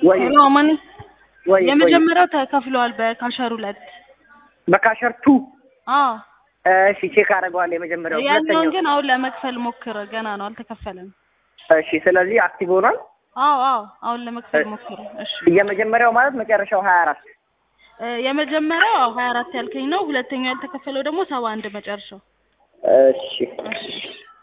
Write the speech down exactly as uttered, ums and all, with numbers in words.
ወይ ሮማኒ ወይ የመጀመሪያው ተከፍሏል በካሸር ሁለት በካሸር two አዎ እሺ ቼክ አደርገዋለሁ የመጀመሪያው ሁለተኛው ግን አሁን ለመክፈል ሞክረ ገና ነው አልተከፈለም እሺ ስለዚህ አክቲቭ ሆኗል አዎ አዎ አሁን ለመክፈል ሞክረ እሺ የመጀመሪያው ማለት መጨረሻው ሀያ አራት የመጀመሪያው ሀያ አራት ያልከኝ ነው ሁለተኛው ያልተከፈለው ደግሞ ሰባ አንድ መጨረሻው እሺ እሺ